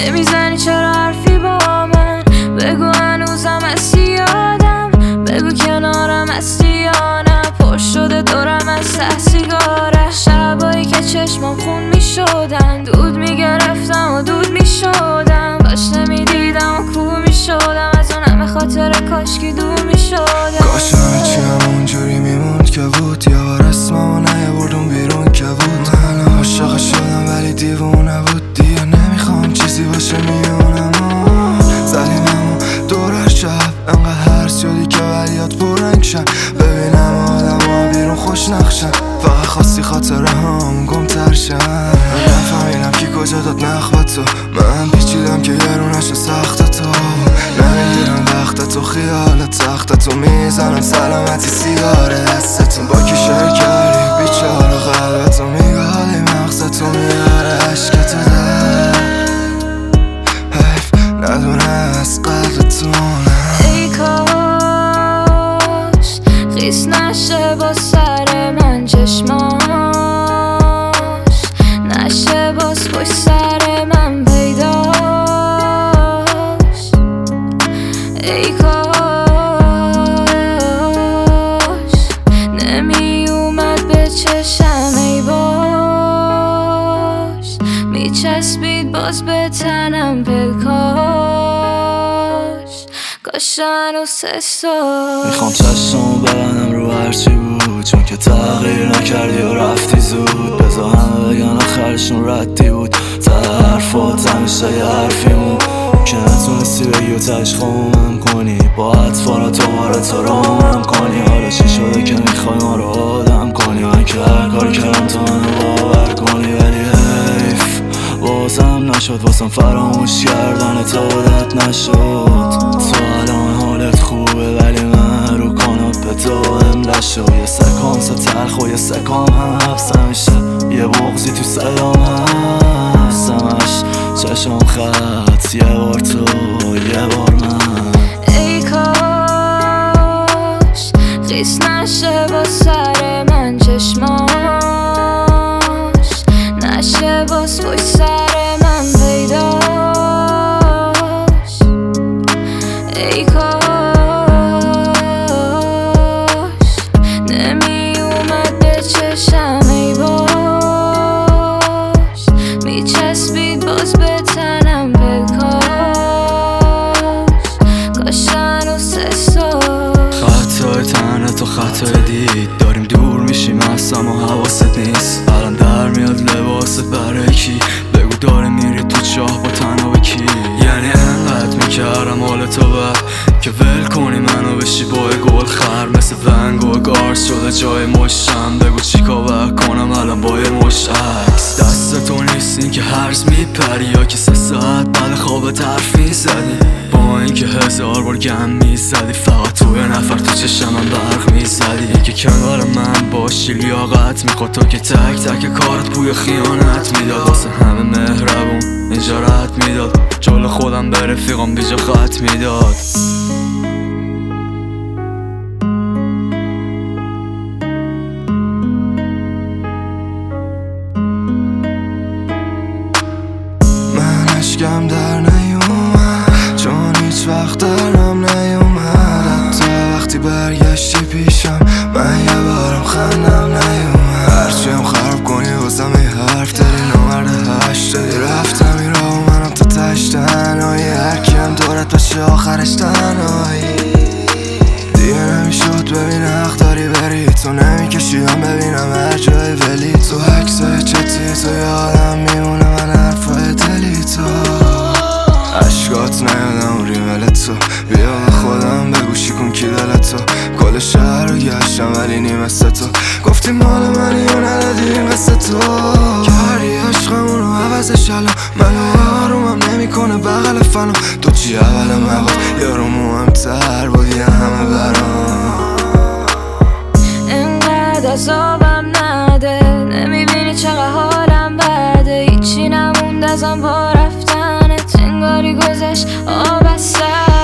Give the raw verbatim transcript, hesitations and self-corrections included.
نمیزنی چرا حرفی با من؟ بگو هنوزم هستی یادم، بگو کنارم هستی یا نه. پر شده دورم از ته سیگاره، شبایی که چشمام خون میشدن، دود میگرفتم و دود میشدم. باش نمیدیدم و کو میشدم، از اون همه خاطر کاشکی دور میشدم. کاش همه چی همونجوری میموند که بود، یه بار اسممو نیاوردم بیرون که بود. من عاشق شدم ولی دیوونه بود، دیگه نمیخوام چیزی باشه میونم. زلیمم دور شب انقدر هرس شدی که ولیات پررنگ شن، ببینم آدم ها بیرون خوش نقشن، فقط خواستی خاطره هم گم ترشن. نفهمیدم کی کجا داد نخواد تو، من پیچیدم که یه رونش سخت تو. نمیگیرم وقت تو خیال تخت تو، میزنم سلامتی سیگاره دستتون. با کی شیر کردی بیچاره قلبتو، میگالی مغزتو میاره عشقتو در حیف ندونه از قدرتونه. ای کاش خیس نشه با سر من چشماش، نشه باز پشت سر من پیداش. ای کاش نمی اومد به چشم، ای باش میچسبید باز به تنم پلکاش. کاش هنوز سه سال میخوام چشمو ببندم رو هرچی بود، چون که تغییر نکردی و رفتی زود. بذار همه بگن آخرشون ردی بود، تا حرفات همیشه یه حرفیمون که نتونستی بگی و تهش خامم کنی. با اطفالات دوباره تو رامم کنی، حالا چی شده که میخوای ما رو آدم کنی؟ من که هر کاری کردم تو منو باور کنی، ولی حیف بازم نشد واسم فراموش کردن تو عادت نشد. تو الان حالت خوبه ولی من رو کاناپه تو املا شد. یه سکانس تلخ و یه سکام هم حبس همیشه، یه بغضی تو صدام هست همش چشم خط. یه بار تو یه بار من. ای کاش خیس نشه با سر من چشماش، نشه باز پشت سر من پیداش. ای کاش نمی اومد به چشم، ای باش میچسبید باز به تنم پلکاش. کاش هنوز سه سال. خطای تنه تو خطای دید، داریم دور میشیم اصلا و حواست نیست. الان در میاد لباست برای کی؟ بگو داره میری تو چاه با تنها به کی؟ یعنی انقدر میکردم حال تو بد که ول کنی منو بشی با گل خر. مثل ونگ و گارس شده جای مشتم، بگو چی کار کنم الان با یه مشت عکس. دست تو نیست این که هرز میپری، یا که سه ساعت بعد خواب حرف میزدی، با این که هزار بار گم میزدی، فقط تو یه نفر تو چشم من برق میزدی. که کنار من باشی لیاقت میخواد، تو که تک تک کارت بوی خیانت میداد. واسه همه مهربون اینجا رد میداد، جلو خودم به رفیقام بیجا خط میداد. من اشکم در نیومد چون هیچ وقت درم نیومد، حتی وقتی برگشتی پیشم من یه بارم خندم نیومد. هرچیم خراب کنی واسم ای حرف داری، نامرد هشت دادی رفتم این را و منم تا تش تنهایی. هرکیم دورت باشه آخرش تنهایی، دیگه نمیشد ببین حق داری بری، تو نمیکشیدم ببینم هر جای ولی تو عکسای چتی تو یادم میمونه، من حرفای دلی تو عشقات نیادم ریمل تو. بیا به خودم بگوشی کن کی دل تو، کل شهر رو گشتم ولی نیمسته تو. گفتی مال منی و ندادی این قصه تو، کردی عشقمون رو عوضش الان منو آرومم نمی کنه بغل فنا. تو چی اول مباد یارو مهمتر بود یه همه برام. انقدر عذابم نده، نمیبینی چقدر حالم بده، هیچی نموند ازم با رفتنت، انگاری گذشت آب از سر.